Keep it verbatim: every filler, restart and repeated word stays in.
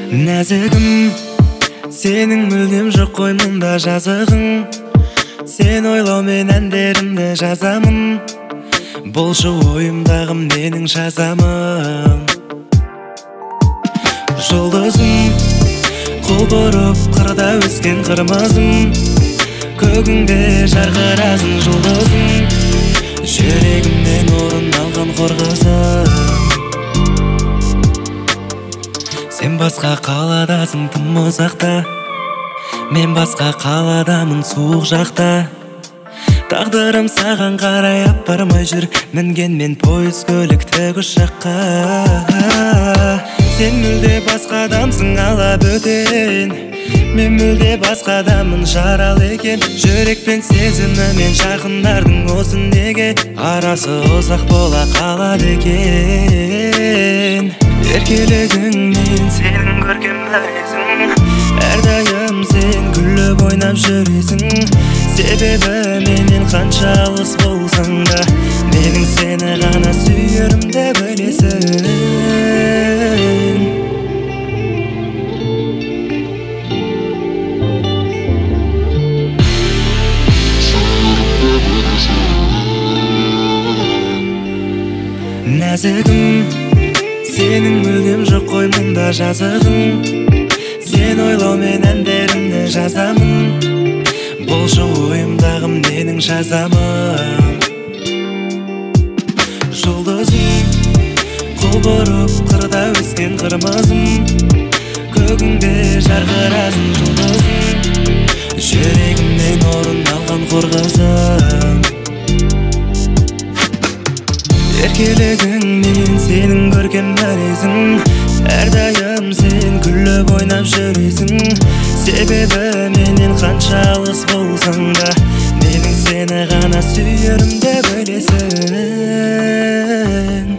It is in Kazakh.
Нәзігім, сенің мүлдем жоқ қой мұнда жазығың. Сен ойлаумен әндерімді жазамын. Болшы ойымдағым менің жазамын. Жұлдызым, құлпырып қырда өскен қырмызым. Көгіңде жарқырасың жұлдызым. Жүрегімнен орын алған қорғызым. Сен басқа қаладасың тым ұзақта, мен басқа қаладамын суық жақта. Тағдырым саған қарай апармай жүр, мінген мен пойыз көлік тікұшаққа. Сен мүлде басқа адамсың ала бөтен, мен мүлде басқа адаммын жаралы екен. Жүрек пен сезімі мен жақындардың осы неге арасы ұзақ бола қалады екен. Еркелігіңнен сенің көркем мінезің, әрдайым сен күліп ойнап жүресің. Себебі менен қанша алыс болсаң да, менің сені ғана сүйерімді білесің. Нәзігім, сенің мүлдем жоқ қой мұнда жазығың. Сен ойлаумен әндерімді жазамын. Болшы ойымдағым менің жазамын. Жұлдызым, құлпырып қырда өскен қырмызым. Көгіңде жарқырасың жұлдызым. Жүрегімнен орын алған қорғызым. Еркелігіңнен сенің көркем мінезің, әрдайым сен күліп ойнап жүресің. Себебі менен қанша алыс болсаң да, менің сені ғана сүйерімді білесің.